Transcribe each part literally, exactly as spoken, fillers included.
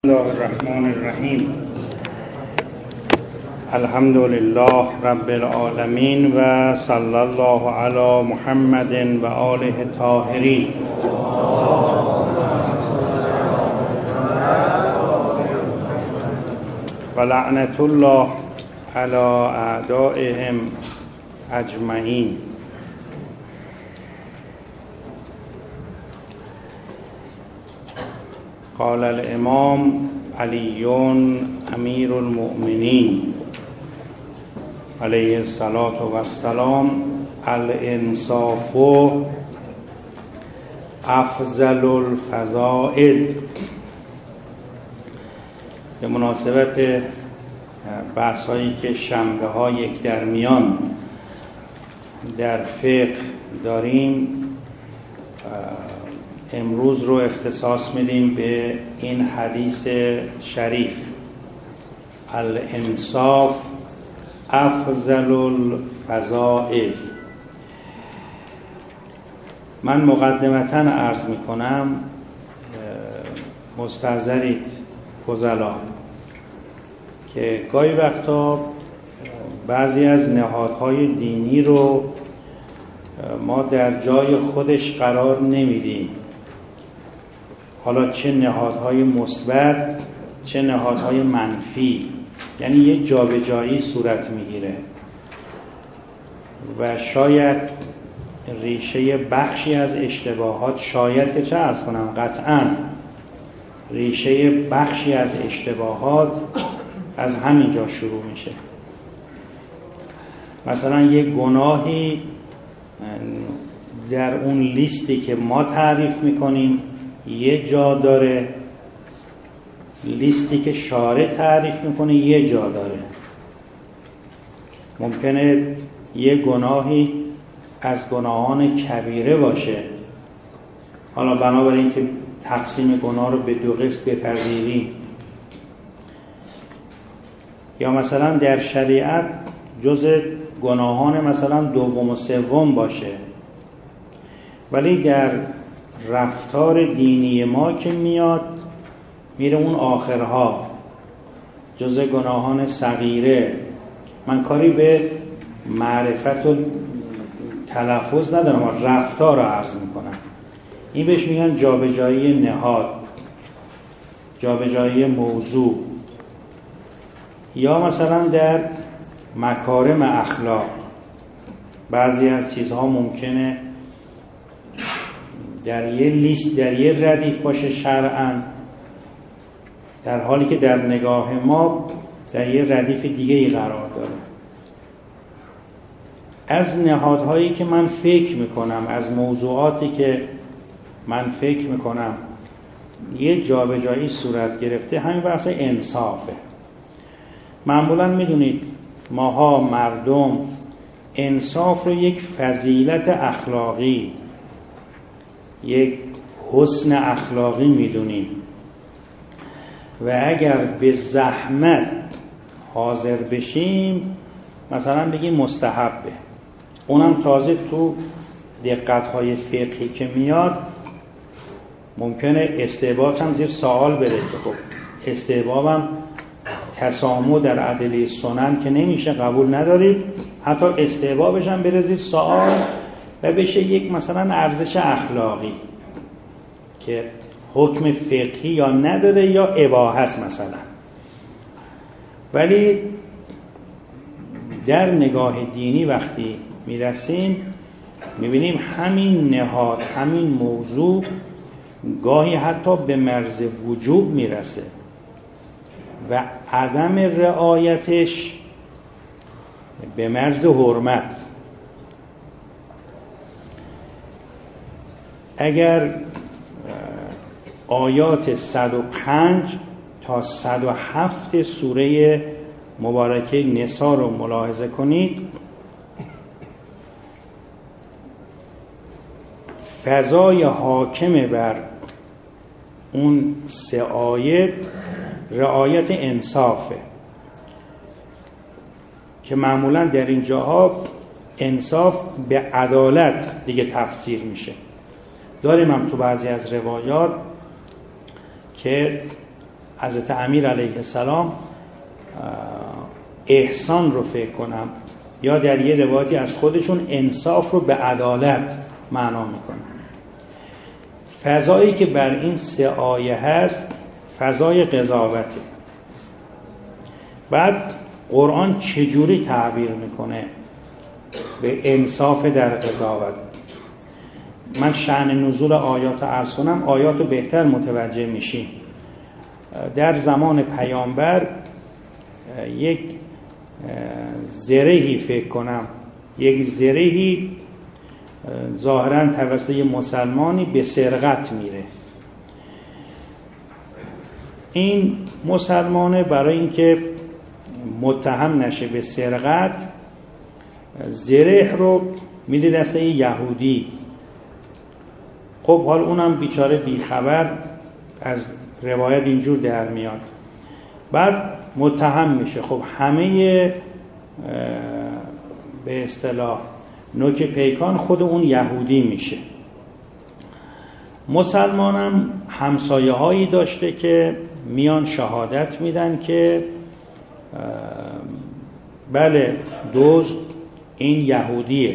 الله الرحمن الرحیم. الحمد لله رب العالمین و صلی الله علی محمد و آله الطاهرین. و لعنت الله علی اعدائهم اجمعین. قال الامام علی امیر المؤمنین علیه الصلاة والسلام: الانصاف افضل الفضائل. به مناسبت بحث هایی که شنبه ها یک در میان در فقه داریم، امروز رو اختصاص میدیم به این حدیث شریف: الانصاف افضل الفضائل. من مقدمتاً عرض میکنم، مستحضرید فضلا، که گاهی وقتا بعضی از نهادهای دینی رو ما در جای خودش قرار نمیدیم، حالا چه نهادهای مثبت چه نهادهای منفی، یعنی یک جابجایی صورت میگیره و شاید ریشه بخشی از اشتباهات، شاید که چه عرض کنم قطعاً ریشه بخشی از اشتباهات از همینجا شروع میشه. مثلا یک گناهی در اون لیستی که ما تعریف میکنیم یه جا داره، لیستی که شارع تعریف میکنه یه جا داره. ممکنه یه گناهی از گناهان کبیره باشه، حالا بنابراین که تقسیم گناه رو به دو قسم بپذیریم، یا مثلا در شریعت جز گناهان مثلا دوم و سوم باشه، ولی در رفتار دینی ما که میاد میره اون آخرها، جز گناهان صغیره. من کاری به معرفت و تلفظ ندارم، رفتار رو عرض میکنم. این بهش میگن جابجایی نهاد، جابجایی موضوع. یا مثلا در مکارم اخلاق بعضی از چیزها ممکنه در یه لیست، در یه ردیف باشه شرعاً، در حالی که در نگاه ما در یه ردیف دیگه ای قرار داره. از نهادهایی که من فکر میکنم، از موضوعاتی که من فکر میکنم یه جابجایی صورت گرفته، همین بحث انصافه. معمولاً میدونید ماها مردم انصاف رو یک فضیلت اخلاقی، یک حسن اخلاقی میدونیم و اگر به زحمت حاضر بشیم مثلا بگیم مستحبه، اونم تازه تو دقت‌های فقهی که میاد ممکنه استحباب هم زیر سوال بره، که خب استحبابم تسامح در ادله سنن که نمیشه، قبول ندارید، حتی استحبابش هم بره زیر سوال و بشه یک مثلا ارزش اخلاقی که حکم فقهی یا نداره یا اباحه است مثلا. ولی در نگاه دینی وقتی میرسیم میبینیم همین نهاد، همین موضوع گاهی حتی به مرز وجوب میرسه و عدم رعایتش به مرز حرمت. اگر آیات صد و پنج تا صد و هفت سوره مبارکه نساء رو ملاحظه کنید، فضای حاکم بر اون سه آیت رعایت انصافه، که معمولا در این جاها انصاف به عدالت دیگه تفسیر میشه. داریم هم تو بعضی از روایات که حضرت امیر علیه السلام احسان رو فکر کنم، یا در یه روایتی از خودشون انصاف رو به عدالت معنا میکنن. فضایی که بر این سه آیه هست فضای قضاوته. بعد قرآن چجوری تعبیر میکنه به انصاف در قضاوت؟ من شأن نزول آیات عرض کنم، آیات رو بهتر متوجه میشیم. در زمان پیامبر یک زرهی فکر کنم یک زرهی ظاهراً توسط یک مسلمانی به سرقت میره. این مسلمانه برای اینکه متهم نشه به سرقت زره رو میده دست یهودی. خب حال اونم بیچاره بیخبر از روایت اینجور در میاد، بعد متهم میشه. خب همه به اصطلاح نوک پیکان خود اون یهودی میشه. مسلمانم همسایه هایی داشته که میان شهادت میدن که بله دزد این یهودیه.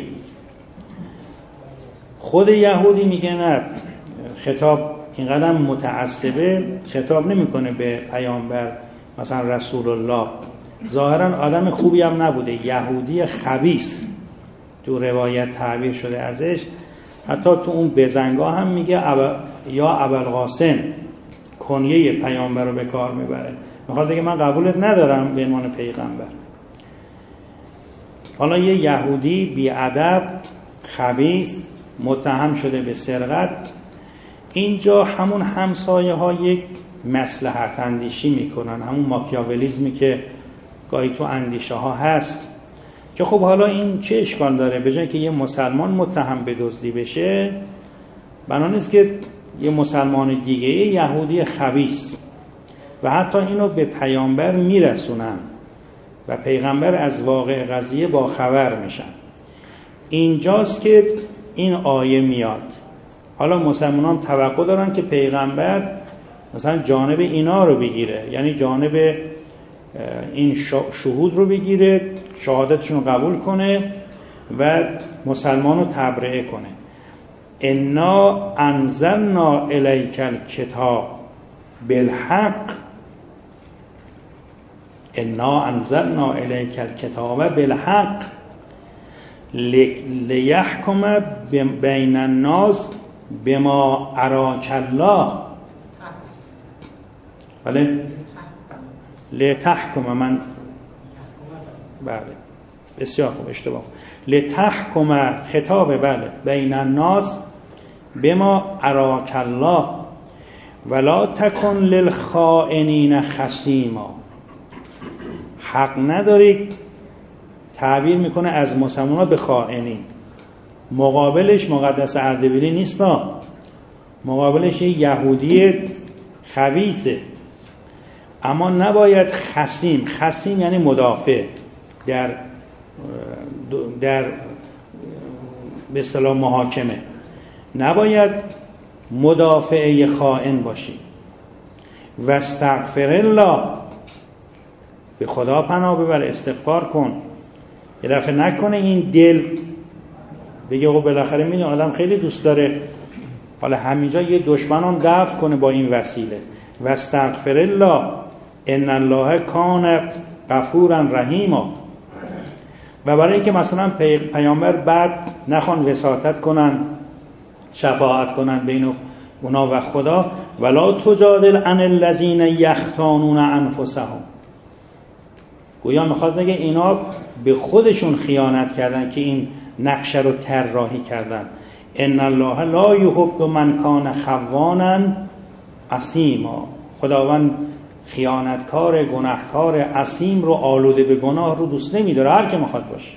خود یهودی میگه نه، خطاب اینقدر متعصبه، خطاب نمیکنه به پیامبر مثلا رسول الله. ظاهرا آدم خوبی هم نبوده، یهودی خبیث تو روایت تعبیر شده ازش. حتی تو اون بزنگاه هم میگه اب... یا ابوالقاسم، کنیه پیامبر رو به کار میبره، میخواد بگه من قبولت ندارم به عنوان پیغمبر. حالا یه یهودی بی‌ادب خبیث متهم شده به سرقت. اینجا همون همسایه ها یک مصلحت اندیشی میکنن، همون ماکیاولیزمی که گاهی تو اندیشه ها هست که خب حالا این چه اشکال داره؟ به جای که یه مسلمان متهم به دزدی بشه، بنا نیست که یه مسلمان دیگه یه یهودی خبیث، و حتی اینو به پیامبر میرسونن و پیغمبر از واقع قضیه با خبر میشن. اینجاست که این آیه میاد. حالا مسلمانان توقع دارن که پیغمبر مثلا جانب اینا رو بگیره، یعنی جانب این شهود رو بگیره، شهادتشون رو قبول کنه و مسلمان رو تبرئه کنه. انا انزلنا الیک الکتاب بالحق انا انزلنا الیک الکتاب بالحق لیحکم بین الناس بما اراک الله. بله لتحکم، من بله بسیار خوب اشتباه، لتحکم خطاب بله بین الناس بما اراک الله ولا تکن للخائنین خصیما. حق ندارید، تعبیر میکنه از مسلمان‌ها به خائنین. مقابلش مقدس اردبیلی نیست، مقابلش یه یهودی خبیثه. اما نباید خصیم، خصیم یعنی مدافع، در در به اصطلاح محاکمه نباید مدافع خائن باشی. و استغفر الله، به خدا پناه ببر، استغفار کن. یه دفعه نکنه این دل بگه خب بالاخره میدونی آدم خیلی دوست داره، حالا همینجا یه دشمنان دفع کنه با این وسیله. و استغفر الله ان الله کان غفورا رحیما. و برای اینکه مثلا پی... پیامبر بعد نخوان وساطت کنن، شفاعت کنن بین اونا و خدا، ولا تجادل عن الذین یختانون انفسهم. گویا میخواد بگه اینا به خودشون خیانت کردن که این نقشه رو طراحی کردن. ان الله لا یحب من کان خوانا اثیما. خداوند خیانتکار، گناهکار، اثیم رو، آلوده به گناه رو دوست نمیداره، هر که میخواد باشه.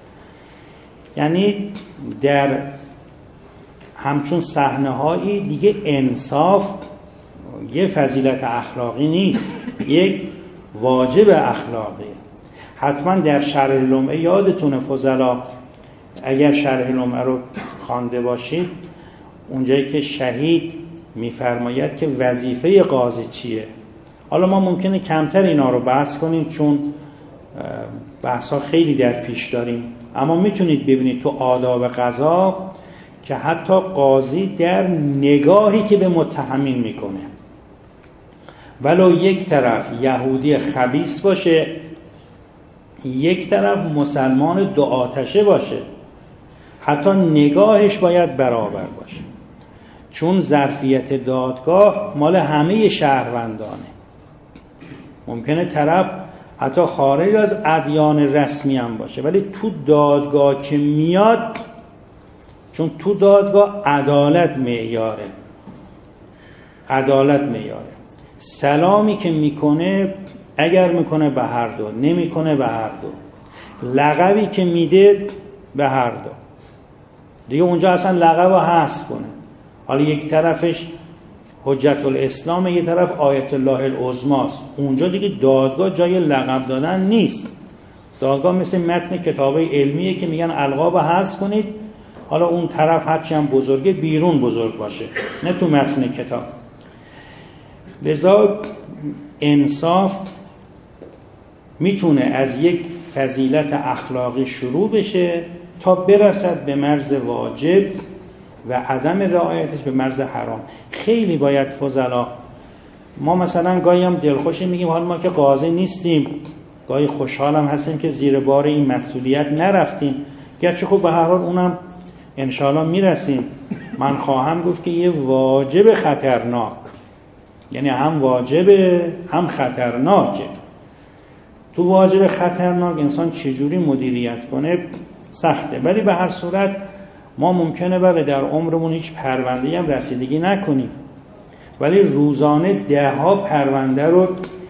یعنی در همچون صحنه‌هایی دیگه انصاف یه فضیلت اخلاقی نیست، یک واجب اخلاقی. حتما در شرح لمعه یادتونه فضلا، اگر شرح لمعه رو خوانده باشید، اونجایی که شهید میفرماید که وظیفه قاضی چیه. حالا ما ممکنه کمتر اینا رو بحث کنیم چون بحث ها خیلی در پیش داریم، اما میتونید ببینید تو آداب قضا که حتی قاضی در نگاهی که به متهمین میکنه، ولو یک طرف یهودی خبیث باشه یک طرف مسلمان دو آتشه باشه، حتی نگاهش باید برابر باشه، چون ظرفیت دادگاه مال همه شهروندانه. ممکنه طرف حتی خارج از ادیان رسمی هم باشه، ولی تو دادگاه که میاد، چون تو دادگاه عدالت معیاره، عدالت معیاره. سلامی که میکنه اگر میکنه به هر دو، نمیکنه به هر دو، لقبی که میده به هر دو، دیگه اونجا اصلا لقب رو حذف کنه. حالا یک طرفش حجت الاسلام، یک طرف آیت الله العظمی است، اونجا دیگه دادگاه جای لقب دادن نیست. دادگاه مثل متن کتابه علمیه که میگن القاب حذف کنید، حالا اون طرف هرچی هم بزرگه بیرون بزرگ باشه، نه تو متن کتاب. لذا انصاف میتونه از یک فضیلت اخلاقی شروع بشه تا برسد به مرز واجب و عدم رعایتش به مرز حرام. خیلی باید فضلا، ما مثلا گاهی هم دلخوشی میگیم حال ما که قاضی نیستیم، گاهی خوشحالم هستیم که زیر بار این مسئولیت نرفتیم، گرچه خب به هر حال اونم انشاءالله میرسیم. من خواهم گفت که یه واجب خطرناک، یعنی هم واجبه هم خطرناکه. تو واجب خطرناک انسان چجوری مدیریت کنه سخته، ولی به هر صورت ما ممکنه بله در عمرمون هیچ پرونده‌ای هم رسیدگی نکنیم، ولی روزانه ده ها پرونده رو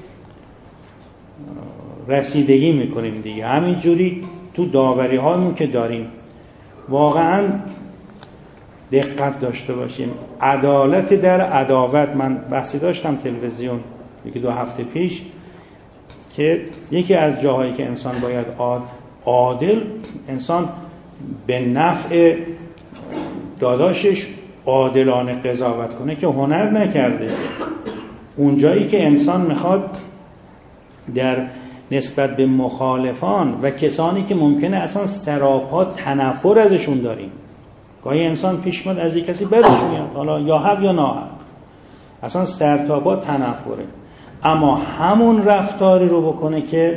رسیدگی میکنیم دیگه. همینجوری تو داوری هامون که داریم واقعا دقت داشته باشیم. عدالت در عداوت، من بحثی داشتم تلویزیون یکی دو هفته پیش که یکی از جاهایی که انسان باید عادل، انسان به نفع داداشش عادلانه قضاوت کنه که هنر نکرده. اون جایی که انسان میخواد در نسبت به مخالفان و کسانی که ممکنه اصلا سراپا تنفر ازشون داریم، گاهی انسان پیش میاد از یک کسی بدش میاد، حالا یا حق یا ناحق، اصلا سرتابا تنفره، اما همون رفتاری رو بکنه که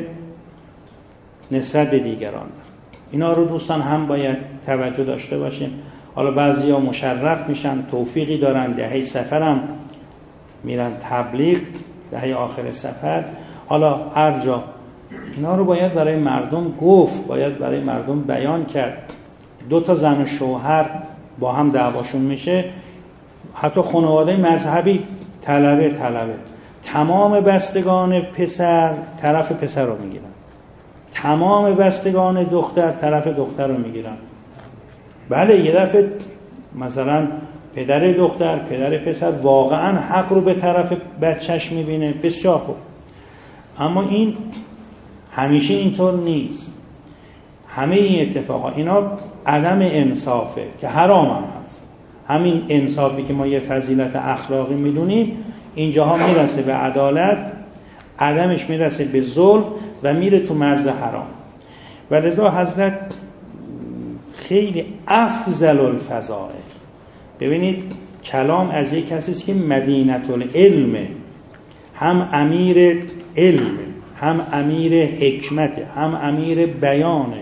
نسبت به دیگران داره. اینا رو دوستان هم باید توجه داشته باشیم. حالا بعضیا مشرف میشن، توفیقی دارن، دهه سفر هم میرن تبلیغ، دهه آخر سفر، حالا هر جا اینا رو باید برای مردم گفت، باید برای مردم بیان کرد. دو تا زن و شوهر با هم دعواشون میشه، حتی خانواده مذهبی طلبه طلبه تمام بستگان پسر طرف پسر رو میگیرن، تمام بستگان دختر طرف دختر رو میگیرن. بله یه دفعه مثلا پدر دختر پدر پسر واقعا حق رو به طرف بچهش میبینه، بسیار خوب، اما این همیشه اینطور نیست. همه این اتفاقا اینا عدم انصافه که حرام هم هست. همین انصافی که ما یه فضیلت اخلاقی میدونیم اینجاها میرسه به عدالت، عدمش میرسه به ظلم و میره تو مرز حرام. و لذا حضرت خیلی افضل الفضائل، ببینید کلام از یک کسی است که مدینه العلم، هم امیر علم، هم امیر حکمت، هم امیر بیانه.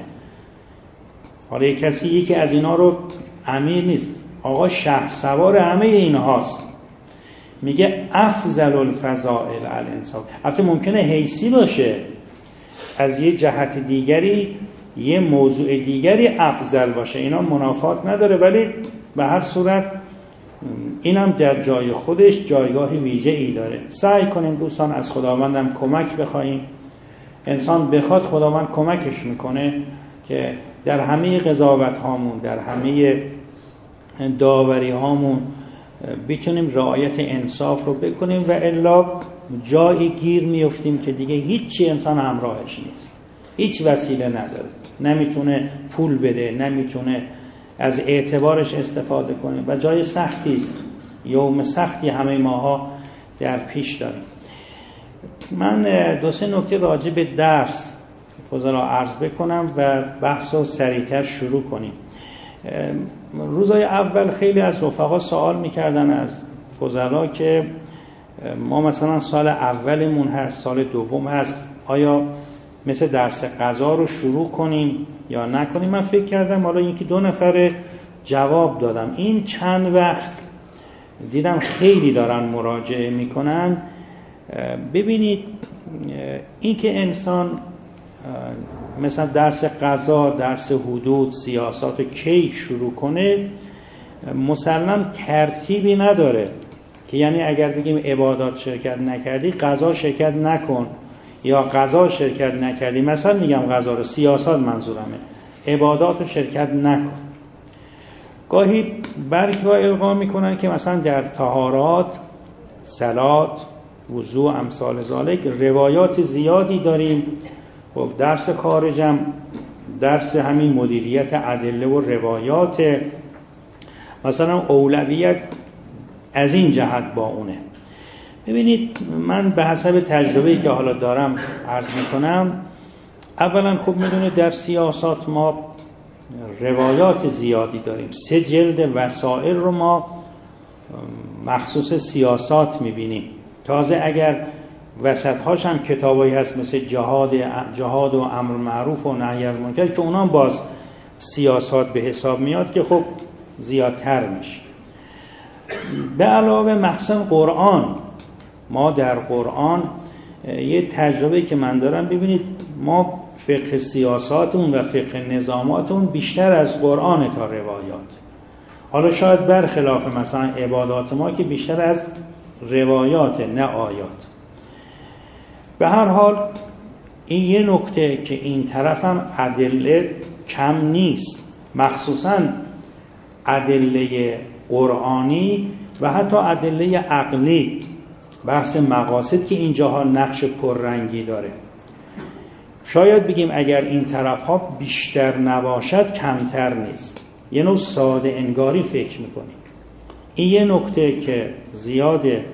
حالا یک کسی یکی از اینا رو امیر نیست، آقا شه سوار همه اینهاست. میگه افضل الفضائل الانصاف. البته ممکنه حیثی باشه، از یه جهت دیگری یه موضوع دیگری افضل باشه، اینا منافات نداره، ولی به هر صورت اینم در جای خودش جایگاه ویژه ای داره. سعی کنیم دوستان از خداوندم کمک بخوایم. انسان بخواد خداوند کمکش میکنه که در همه قضاوت هامون، در همه داوری هامون بتونیم رعایت انصاف رو بکنیم، و الا جایی گیر میفتیم که دیگه هیچی انسان همراهش نیست، هیچ وسیله نداره، نمیتونه پول بده، نمیتونه از اعتبارش استفاده کنه و جای سختی است، یوم سختی همه ماها در پیش داریم. من دو سه نکته راجع به درس فضلا عرض بکنم و بحث رو سریعتر شروع کنیم. روزهای اول خیلی از رفقا سوال میکردن از فضلا که ما مثلا سال اولمون هست، سال دوم هست، آیا مثل درس قضا رو شروع کنیم یا نکنیم؟ من فکر کردم حالا یکی دو نفر جواب دادم. این چند وقت دیدم خیلی دارن مراجعه میکنن. ببینید این که انسان مثلا درس قضا، درس حدود، سیاست کی شروع کنه مسلم ترتیبی نداره که یعنی اگر بگیم عبادات شرکت نکردی قضا شرکت نکن، یا قضا شرکت نکردی مثلا میگم قضا رو، سیاست منظورمه، عبادات رو شرکت نکن. گاهی برگاه القا میکنن که مثلا در طهارات، صلات، وضو، امثال ذالک روایات زیادی داریم. خب درس خارجم درس همین مدیریت ادله و روایات، مثلا اولویت از این جهت با اونه. ببینید من به حسب تجربه‌ای که حالا دارم عرض میکنم، اولا خب میدونه در سیاست ما روایات زیادی داریم. سه جلد وسائل رو ما مخصوص سیاست میبینیم. تازه اگر وسطهاش هم کتابایی هست مثل جهاد جهاد و امر معروف و نهی از منکر که اونام باز سیاست به حساب میاد که خب زیادتر میشه. به علاوه مخصوصا قرآن، ما در قرآن یه تجربه که من دارم، ببینید ما فقه سیاساتمون و فقه نظاماتمون بیشتر از قرآن تا روایات. حالا شاید برخلاف مثلا عبادات ما که بیشتر از روایات نه آیات. به هر حال این یه نکته که این طرف هم ادله کم نیست، مخصوصا ادله قرآنی و حتی ادله عقلی، بحث مقاصد که اینجاها نقش پررنگی داره. شاید بگیم اگر این طرف ها بیشتر نباشد کمتر نیست، یه نوع ساده انگاری فکر میکنیم. این یه نکته که زیاده.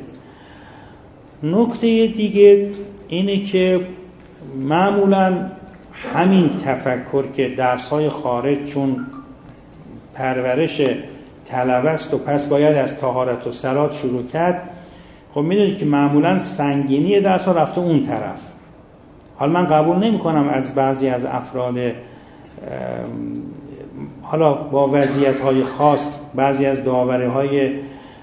نکته دیگه اینه که معمولا همین تفکر که درس‌های خارج چون پرورش طلبه است و پس باید از طهارت و صلات شروع کرد، خب میدونید که معمولا سنگینی درس‌ها رفته اون طرف. حالا من قبول نمی کنم از بعضی از افراد حالا با وضعیت‌های خاص بعضی از داوری‌های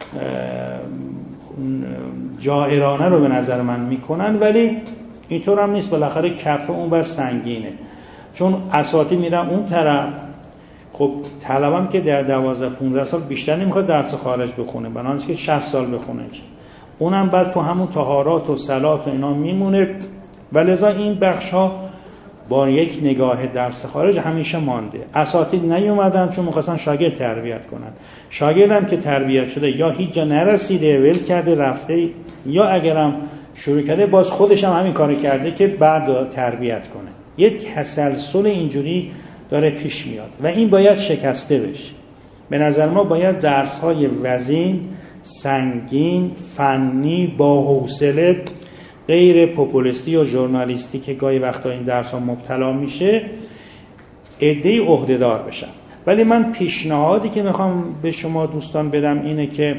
جائرانه رو به نظر من میکنن، ولی اینطور هم نیست. بالاخره کف اون بر سنگینه، چون اساتید میرن اون طرف. خب طلبم که در دوازده پونزده سال بیشتر نمیخواد درس خارج بخونه، بنابراین که شصت سال بخونه، اونم بعد تو همون طهارات و صلات و اینا میمونه. ولذا این بخش ها با یک نگاه درس خارج همیشه مانده. اساتید نیومدن چون میخواستن شاگرد تربیت کنن. شاگردم که تربیت شده یا هیچ جا نرسیده، ول کرده رفته، یا اگرم شروع کرده باز خودش هم همین کار کرده که بعد تربیت کنه. یه تسلسل اینجوری داره پیش میاد و این باید شکسته بشه. به نظر ما باید درس‌های وزین، سنگین، فنی، با حوصله، غیر پوپولیستی و ژورنالیستی که گاهی وقتا این درس‌ها مبتلا میشه، عده‌ای عهده‌دار بشن. ولی من پیشنهادی که میخوام به شما دوستان بدم اینه که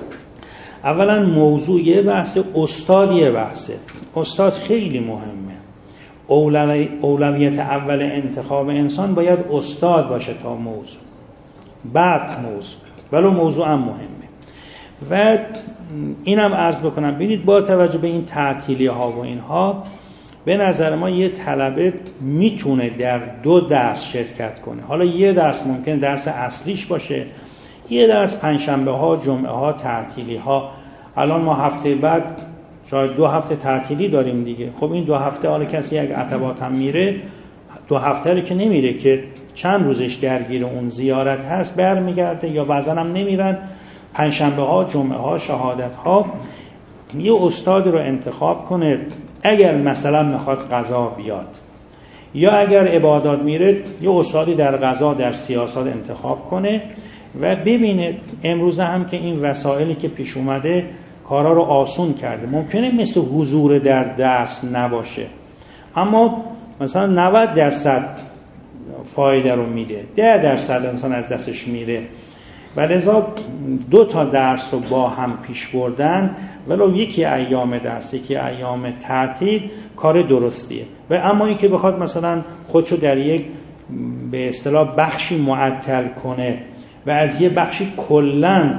اولا موضوع یه بحث، استاد یه بحثه. استاد خیلی مهمه. اولوی... اولویت اول انتخاب انسان باید استاد باشه تا موضوع، بعد موضوع، ولو موضوع هم مهمه. و اینم عرض بکنم، ببینید با توجه به این تعطیلی ها و اینها، به نظر ما یه طلبه میتونه در دو درس شرکت کنه. حالا یه درس ممکنه درس اصلیش باشه، یه درس پنجشنبه ها، جمعه ها، تعطیلی ها. الان ما هفته بعد شاید دو هفته تعطیلی داریم دیگه. خب این دو هفته حالا کسی یک عتبات هم میره، دو هفته رو که نمیره که چند روزش درگیر اون زیارت هست برمیگرده، یا بعضا هم نمیرن. پنجشنبه ها، جمعه ها، شهادت ها، یه استاد رو انتخاب کنه. اگر مثلا میخواد قضا بیاد یا اگر عبادات میره، یه استادی در قضا، در سیاست انتخاب کنه و ببینه. امروزه هم که این وسایلی که پیش اومده کارا رو آسون کرده. ممکنه مثل حضور در درس نباشه، اما مثلا نود درصد فایده رو میده، ده درصد انسان از دستش میره. و لذا دو تا درس رو با هم پیش بردن، ولو یکی ایام درس یکی ایام تعطیل، کار درستیه. و اما این که بخواد مثلا خودشو در یک به اصطلاح بخشی معطل کنه و از یه بخشی کلاً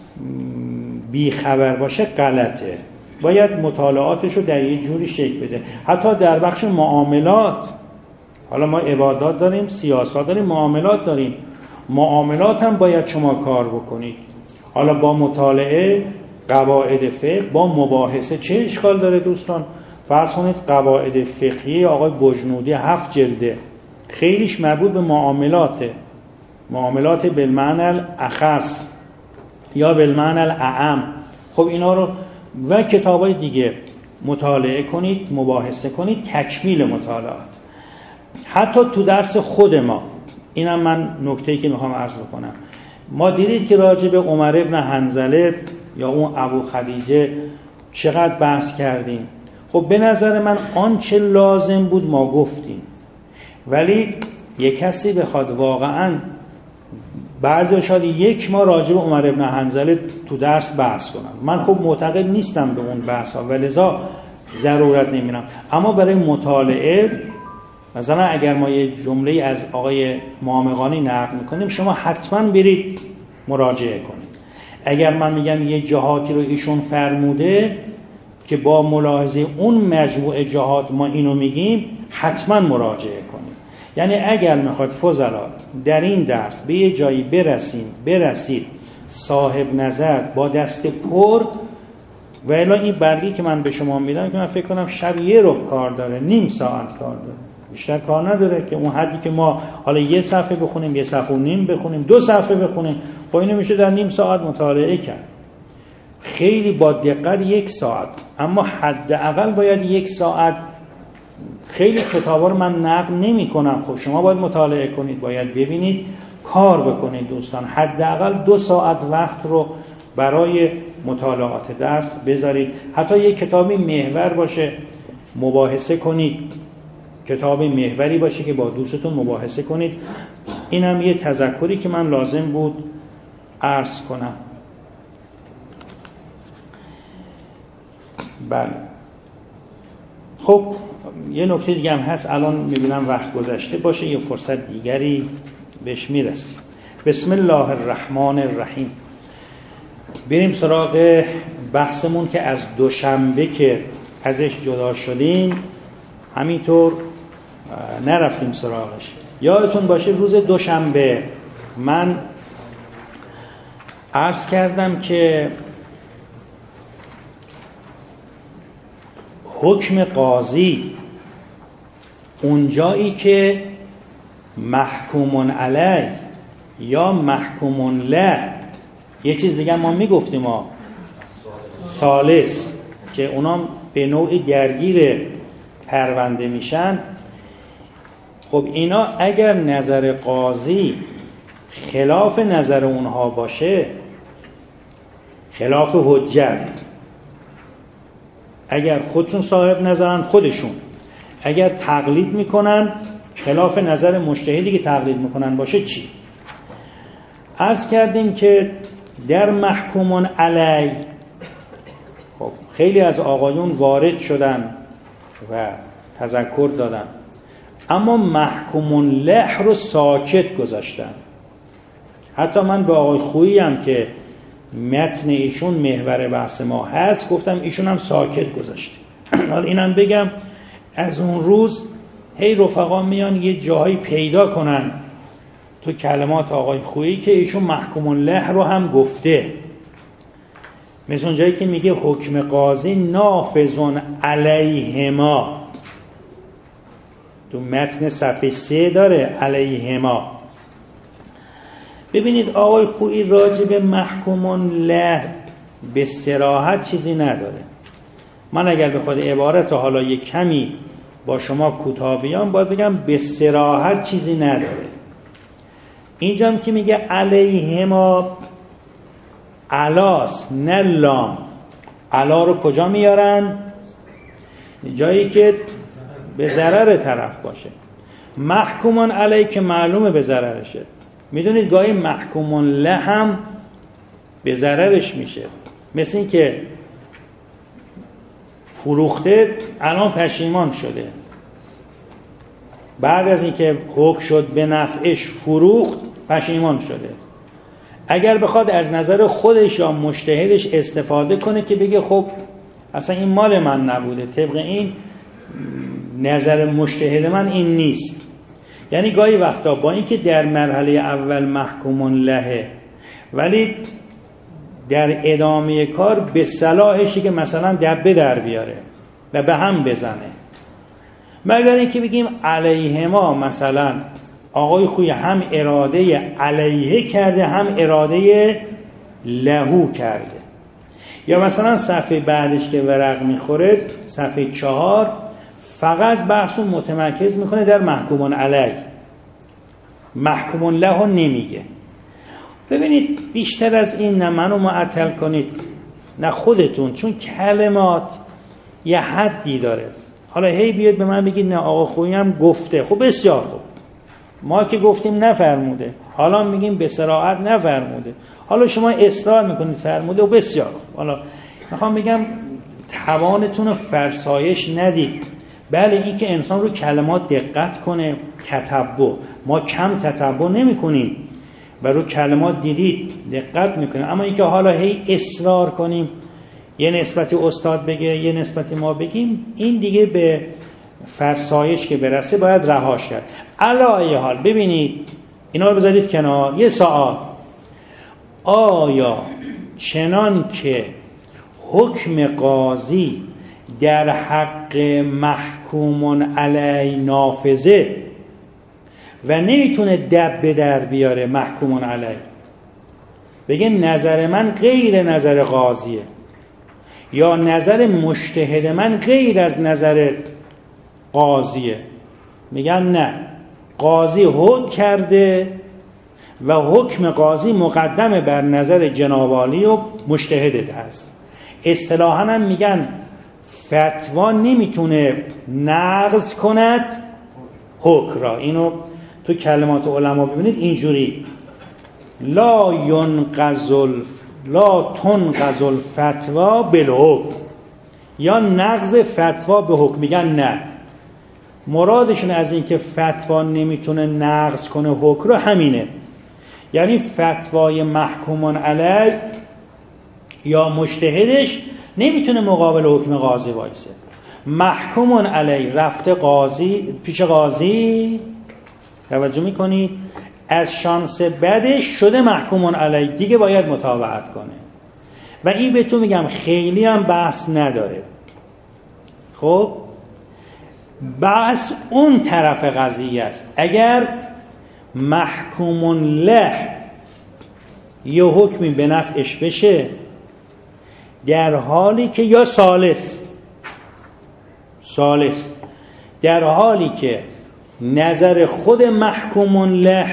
بی خبر باشه غلطه. باید مطالعاتش رو در یه جوری شکل بده. حتی در بخش معاملات، حالا ما عبادات داریم، سیاست داریم، معاملات داریم. معاملات هم باید شما کار بکنید. حالا با مطالعه قواعد فقه، با مباحثه چه اشکال داره دوستان؟ فرض کنید قواعد فقهی آقای بجنودی هفت جلده، خیلیش مربوط به معاملاته، معاملات بالمعنی الاخص یا بالمعنی الاعم. خب اینا رو و کتابای دیگه مطالعه کنید، مباحثه کنید، تکمیل مطالعات. حتی تو درس خود ما، اینم من نکته‌ای که میخوام عرض بکنم، ما دیدید که راجع به عمر ابن حنظله یا اون ابو خدیجه چقدر بحث کردیم. خب به نظر من آنچه لازم بود ما گفتیم، ولی یک کسی بخواد واقعاً بعضی شاید یک ماه راجع به عمر ابن حنظله تو درس بحث کنم، من خب معتقد نیستم به اون بحث ها و لذا ضرورت نمیبینم. اما برای مطالعه مثلا اگر ما یه جمله از آقای معامقانی نقل میکنیم، شما حتما برید مراجعه کنید. اگر من میگم یه جهاتی رو ایشون فرموده که با ملاحظه اون مجموعه جهات ما اینو میگیم، حتما مراجعه کنید. یعنی اگر میخواد فضلا در این درس به یه جایی برسیم برسید صاحب نظر با دست پر، و الا این برگی که من به شما میدم که من فکر کنم شب یه رو کار داره، نیم ساعت کار داره، بیشتر کار نداره، که اون حدی که ما حالا یه صفحه بخونیم، یه صفحه و نیم بخونیم، دو صفحه بخونیم، خب اینو میشه در نیم ساعت مطالعه کرد. خیلی با دقت یک ساعت، اما حداقل باید یک ساعت. خیلی کتابا رو من نقل نمی کنم، خب شما باید مطالعه کنید، باید ببینید، کار بکنید دوستان. حداقل دو ساعت وقت رو برای مطالعات درس بذارید. حتی یک کتابی محور باشه، مباحثه کنید، کتاب محوری باشه که با دوستتون مباحثه کنید. اینم یه تذکری که من لازم بود عرض کنم. بله خب یه نکته دیگه هم هست، الان میبینم وقت گذشته باشه، یه فرصت دیگری بهش میرسیم. بسم الله الرحمن الرحیم. بریم سراغ بحثمون که از دوشنبه که ازش جدا شدیم همینطور نرفتیم سراغش. یادتون باشه روز دوشنبه من عرض کردم که حکم قاضی اونجایی که محکومون علی یا محکومون له، یه چیز دیگه ما میگفتیم ما ثالث، که اونا به نوعی درگیر پرونده میشن. خب اینا اگر نظر قاضی خلاف نظر اونها باشه، خلاف حجت، اگر خودشون صاحب نظرن خودشون، اگر تقلید میکنن خلاف نظر مجتهدی که تقلید میکنن باشه چی؟ عرض کردیم که در محکومون علی، خب خیلی از آقایون وارد شدن و تذکر دادن، اما محکومون له رو ساکت گذاشتن. حتی من به آقای خویی هم که متن ایشون محور بحث ما هست گفتم ایشون هم ساکت گذاشته. حالا اینم بگم از اون روز هی رفقا میان یه جایی پیدا کنن تو کلمات آقای خویی که ایشون محکومون له رو هم گفته، مثل اون جایی که میگه حکم قاضی نافذون علیهما، تو متن صفحه سه داره علیهما. ببینید آقای خویی راجع به محکومون له به صراحت چیزی نداره. من اگر بخواد عبارت حالا یک کمی با شما کوتاه بیام باید بگم به صراحت چیزی نداره. اینجا هم که میگه علیهما، علاس نه لام، علا رو کجا میارن؟ جایی که به ضرر طرف باشه. محکومون علیه که معلومه به ضررشه. میدونید گاهی محکومون له هم به ضررش میشه، مثل این که فروخته الان پشیمان شده، بعد از اینکه حکم شد به نفعش فروخت پشیمان شده. اگر بخواد از نظر خودش یا مجتهدش استفاده کنه که بگه خب اصلا این مال من نبوده، طبق این نظر مجتهد من این نیست. یعنی گاهی وقتا با اینکه در مرحله اول محکومون لهه، ولی در ادامه کار به صلاحشه که مثلا دبه در بیاره و به هم بزنه، مگر اینکه بگیم علیه ما مثلا آقای خوی هم اراده علیه کرده هم اراده لهو کرده. یا مثلا صفحه بعدش که ورق میخوره صفحه چهار فقط بحثو متمرکز میکنه در محکومون علیه، محکومون لهو نمیگه. ببینید بیشتر از این نه منو معطل کنید نه خودتون، چون کلمات یه حدی داره. حالا هی بیاد به من بگید نه آقا خویی هم گفته، خب بسیار خوب، ما که گفتیم نفرموده، حالا میگیم به صراحت نفرموده، حالا شما اصرار میکنید فرموده و بسیار خوب. حالا میخوام بگم توانتون رو فرسایش ندید. بله این که انسان رو کلمات دقت کنه، تتبع، ما کم تتبع نمی کنیم و رو کلمات دیدید دقت میکنیم، اما این که حالا هی اصرار کنیم یه نسبتی استاد بگه یه نسبتی ما بگیم، این دیگه به فرسایش که برسه باید رهاش کرد. علی حال ببینید اینا رو بذارید کنار. یه سوال، آیا چنان که حکم قاضی در حق محکومون علی نافذه و نمیتونه دبه در بیاره محکومون علی، بگه نظر من غیر نظر قاضیه یا نظر مجتهد من غیر از نظر قاضیه، میگن نه قاضی حکم کرده و حکم قاضی مقدم بر نظر جناب عالی و مجتهدت هست. اصطلاحاً هم میگن فتوا نمیتونه نقض کند حکم را. اینو تو کلمات علما ببینید اینجوری، لا ینقض لا تنقض الفتوا بالحکم، یا نقض فتوا به حکم. میگن نه، مرادشون از این که فتوا نمیتونه نقض کنه حکم رو همینه، یعنی فتوای محکومون علی یا مجتهدش نمیتونه مقابل حکم قاضی وایسه. محکومون علی رفته قاضی پیش قاضی، توجه میکنید، از شانس بدش شده محکومون علی، دیگه باید متابعت کنه و این به تو میگم خیلی هم بحث نداره. خب بحث اون طرف قضیه است. اگر محکومون له یه حکمی به نفعش بشه در حالی که یا ثالث ثالث در حالی که نظر خود محکومون له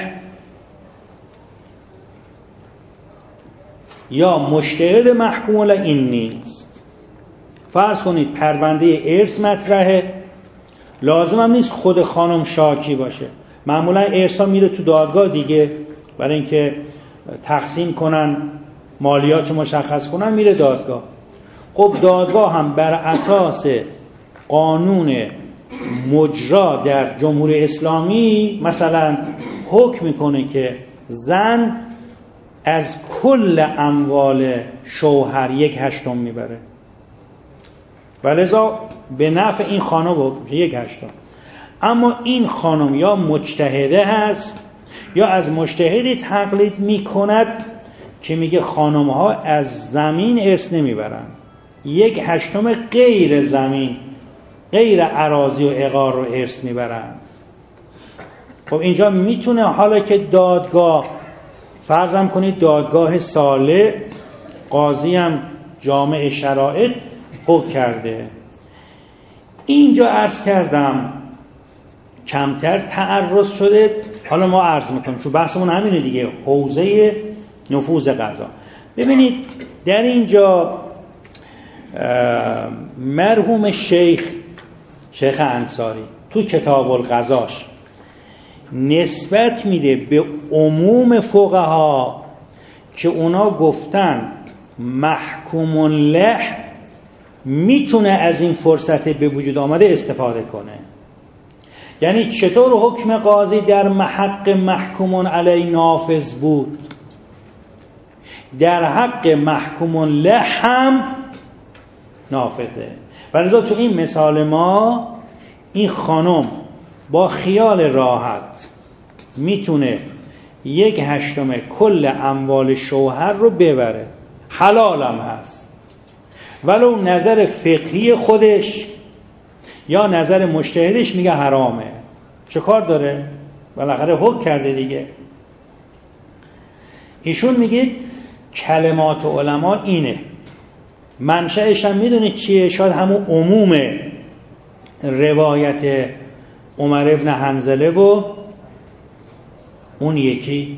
یا مجتهد محکومون له این نیست. فرض کنید پرونده ارث مطرحه، لازم هم نیست خود خانم شاکی باشه، معمولا ارثا میره تو دادگاه دیگه برای اینکه تقسیم کنن مالیات مشخص کنن، میره دادگاه. خب دادگاه هم بر اساس قانون مجرا در جمهوری اسلامی مثلا حکم میکنه که زن از کل اموال شوهر یک هشتم میبره، ولذا به نفع این خانم حکم یک هشتم. اما این خانم یا مجتهده هست یا از مجتهدی تقلید میکند که میگه خانم ها از زمین ارث نمیبرن، یک هشتم غیر زمین غیر اراضی و عقار رو ارث میبرن. خب اینجا میتونه حالا که دادگاه فرضم کنید دادگاه صالح، قاضی هم جامع شرایط حکم کرده، اینجا عرض کردم کمتر تعرض شده. حالا ما عرض میکنیم چون بحثمون همینه دیگه، حوزه نفوذ قضا. ببینید در اینجا مرحوم شیخ شیخ انصاری تو کتاب القضاش نسبت میده به عموم فقها که اونا گفتن محکوم له میتونه از این فرصت به وجود آمده استفاده کنه. یعنی چطور حکم قاضی در حق محکوم علی نافذ بود، در حق محکوم له هم نافذه. ولذا تو این مثال ما این خانم با خیال راحت میتونه یک هشتم کل اموال شوهر رو ببره، حلالم هست، ولو نظر فقهی خودش یا نظر مجتهدش میگه حرامه. چه کار داره؟ بالاخره حکم کرده دیگه. ایشون میگه کلمات علما اینه، منشأش هم میدونید چیه؟ شاید همون عموم روایت عمر ابن حنظله و اون یکی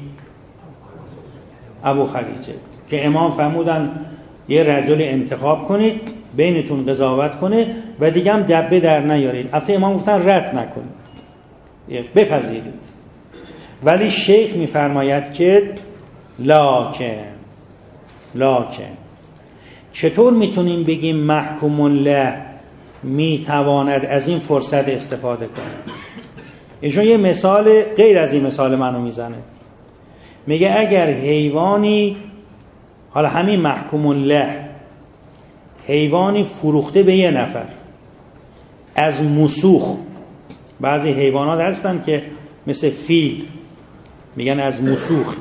ابو خدیجه که امام فرمودن یه رجل انتخاب کنید بینتون قضاوت کنه و دیگه هم دبه در نیارید. البته امام گفتن رد نکنید، بپذیرید. ولی شیخ میفرماید که لاکن لاکن چطور میتونیم بگیم محکوم له میتواند از این فرصت استفاده کنه؟ ایشون یه مثال غیر از این مثال منو میزنه، میگه اگر حیوانی، حالا همین محکوم له، حیوانی فروخته به یه نفر از مسوخ، بعضی حیوانات هستن که مثل فیل میگن از مسوخ،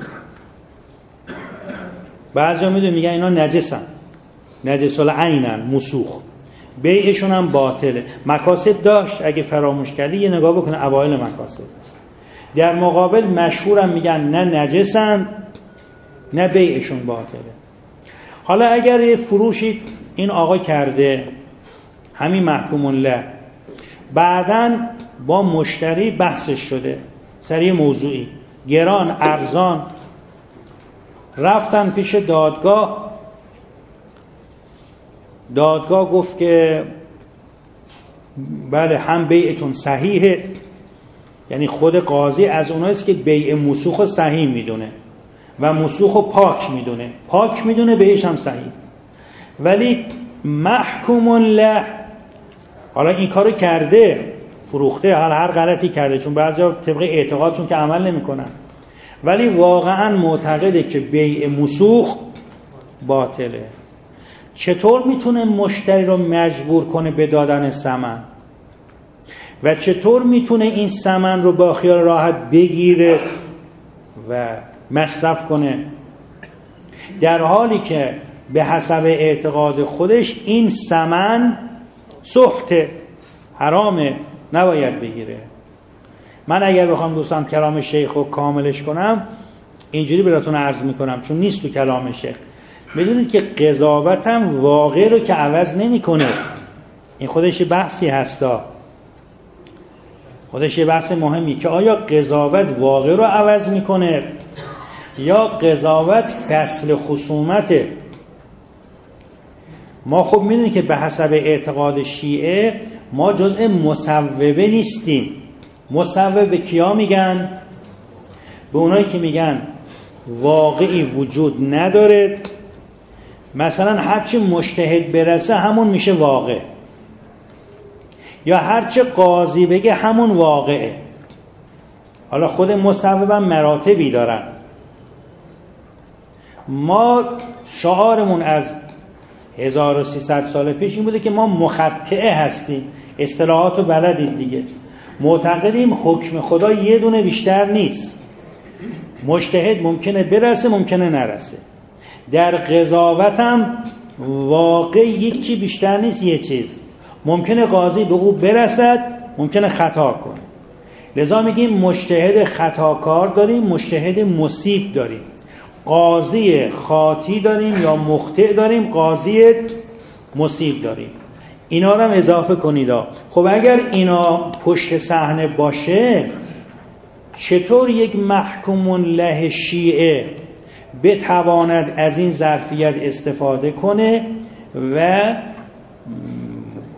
بعضی ها میدون میگن اینا نجسن، نجس العینن، مسوخ، بیعشون هم باطله. مکاسب داشت، اگه فراموش کردی یه نگاه بکنه اوایل مکاسب. در مقابل مشهورم میگن نه نجسن نه بیعشون باطله. حالا اگر یه فروشی این آقا کرده همین محکوم له، بعداً با مشتری بحثش شده سری موضوعی، گران ارزان، رفتن پیش دادگاه، دادگاه گفت که بله هم بیعتون صحیحه، یعنی خود قاضی از اوناییست که بیع مسوخ صحیح میدونه و مسوخ پاک میدونه، پاک میدونه بیعش هم صحیح. ولی محکوم له حالا این کارو کرده، فروخته، حالا هر غلطی کرده، چون بعضیا طبق اعتقادشون که عمل نمیکنن، ولی واقعا معتقده که بیع مسوخ باطله. چطور میتونه مشتری رو مجبور کنه به دادن ثمن و چطور میتونه این ثمن رو با خیال راحت بگیره و مصرف کنه، در حالی که به حسب اعتقاد خودش این ثمن سحت، حرامه، نباید بگیره. من اگر بخوام دوستان کلام شیخ رو کاملش کنم اینجوری براتون عرض میکنم، چون نیست تو کلام شیخ. میدونید که قضاوت هم واقع رو که عوض نمیکنه، این خودش بحثی هستا، خودش بحث مهمی که آیا قضاوت واقع رو عوض میکنه یا قضاوت فصل خصومته. ما خب میدونید که به حسب اعتقاد شیعه ما جزء مصوبه نیستیم. مصوبه به کیا میگن؟ به اونایی که میگن واقعی وجود نداره، مثلا هرچی مجتهد برسه همون میشه واقع، یا هرچی قاضی بگه همون واقعه. حالا خود مصوبه مراتبی دارن. ما شعارمون از هزار و سیصد سال پیش این بوده که ما مخطئه هستیم، اصطلاحات رو بلدید دیگه. معتقدیم حکم خدا یه دونه بیشتر نیست، مجتهد ممکنه برسه ممکنه نرسه. در قضاوت هم واقع یک چی بیشتر نیست، یه چیز ممکنه قاضی به او برسد ممکنه خطا کنه. لذا میگیم مجتهد خطاکار داریم، مجتهد مصیب داریم، قاضی خاطی داریم یا مخطئ داریم، قاضی مصیب داریم. اینا رو هم اضافه کنید. خب اگر اینا پشت صحنه باشه، چطور یک محکوم له شیعه بتواند از این ظرفیت استفاده کنه و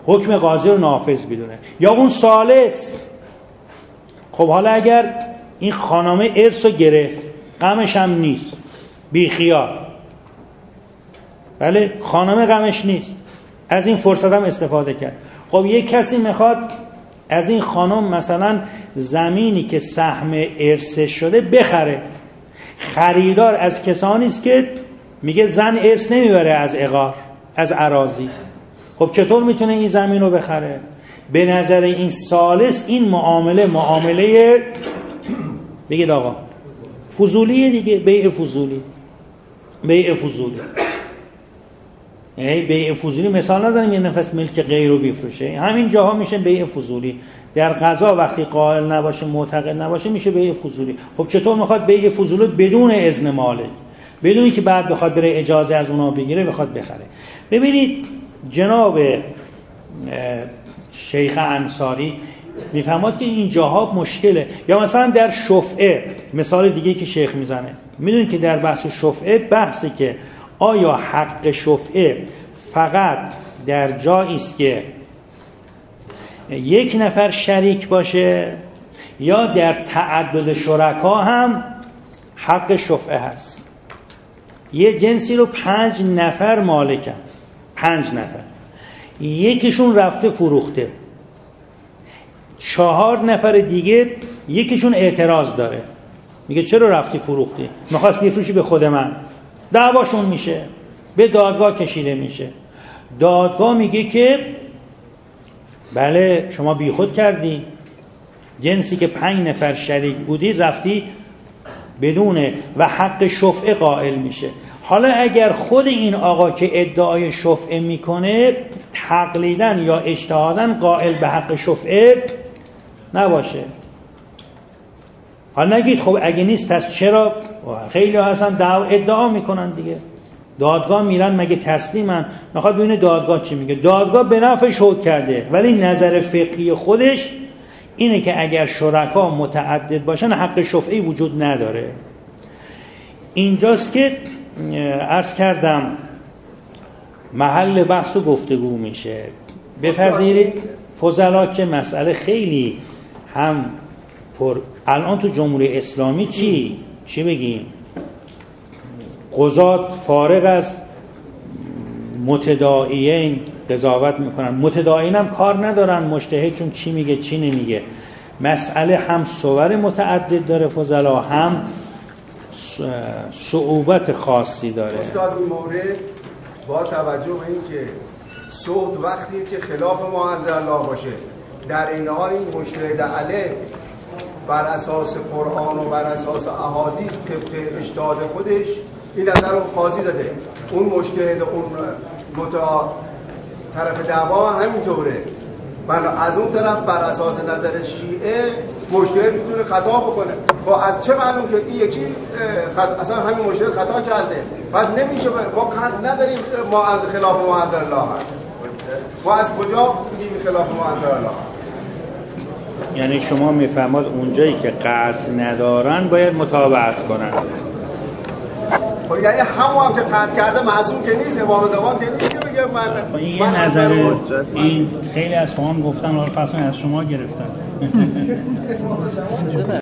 حکم قاضی رو نافذ بدونه. یا اون ثالث، خب حالا اگر این خانمه ارث رو گرفت، غمش هم نیست، بی خیال، بله خانمه غمش نیست، از این فرصت هم استفاده کرد. خب یک کسی میخواد از این خانم مثلا زمینی که سهم ارث شده بخره. خریدار از کسانی است که میگه زن ارث نمیبره از عقار، از اراضی. خب چطور میتونه این زمین رو بخره؟ به نظر این ثالث این معامله معامله بگید آقا فضولیه دیگه، بیع فضولی، بیع فضولی. یعنی بیع فضولی مثال نزنیم یه نفس ملک غیر رو بفروشه، همین جاها میشه بیع فضولی. در قضا وقتی قائل نباشه، معتقد نباشه، میشه بیع فضولی. خب چطور میخواد بیع فضولی بدون اذن مالک، بدون که بعد بخواد بره اجازه از اونا بگیره بخواد بخره؟ ببینید جناب شیخ انصاری میفهمد که این جاها مشکله. یا مثلا در شفعه، مثال دیگه که شیخ میزنه، میدونید که در بحث شفعه بحثی که آیا حق شفعه فقط در جایی است که یک نفر شریک باشه یا در تعدد شرکا هم حق شفعه هست. یه جنسی رو پنج نفر مالکن، پنج نفر، یکیشون رفته فروخته، چهار نفر دیگه یکیشون اعتراض داره، میگه چرا رفتی فروختی؟ میخواست بفروشی به خود من. دعواشون میشه، به دادگاه کشیده میشه. دادگاه میگه که بله شما بیخود کردی، جنسی که پنج نفر شریک بودی رفتی بدونه، و حق شفعه قائل میشه. حالا اگر خود این آقا که ادعای شفعه میکنه تقلیداً یا اجتهاداً قائل به حق شفعه نباشه، حالا نگید خب اگه نیست پس چرا؟ خیلی ها هستن دعوا ادعا میکنن دیگه، دادگاه میرن مگه تسلیمن، میخواد ببینه دادگاه چی میگه. دادگاه به نفعش حکم کرده، ولی نظر فقهی خودش اینه که اگر شرکا متعدد باشن حق شفعی وجود نداره. اینجاست که عرض کردم محل بحث و گفتگو میشه. بپذیرید فضلا که مسئله خیلی هم پر الان تو جمهوری اسلامی چی چی بگیم، قضات فارغ از متداعیین قضاوت میکنن، متداعیین هم کار ندارن مجتهد چون چی میگه چی نمیگه. مسئله هم صور متعدد داره فضلا، هم صعوبت خاصی داره. استاد این مورد با توجه به این که صوت وقتی که خلاف ما انزلالله باشه، در این حال این مجتهد علیه بر اساس قرآن و بر اساس احادیث طبق اجتهاد خودش این نظر رو قاضی داده، اون مجتهد اون متع طرف دعوا همینطوره. من از اون طرف بر اساس نظر شیعه مجتهد میتونه خطا بکنه. خب از چه معلوم که این یکی خط... اصلا همین مجتهد خطا کرده؟ پس نمیشه ما قطع نداریم ما خلاف ما انزل الله هست. ما از کجا میگیم خلاف ما انزل الله؟ یعنی شما میفهمید اونجایی که قطع ندارن باید متابعت کنن. خب یعنی همون هم که قطع کرده معصوم که نیست، امام زمان که نیست که بگه من این یه نظر این خیلی از فهم گفتن، حالا فصلا از شما گرفتن.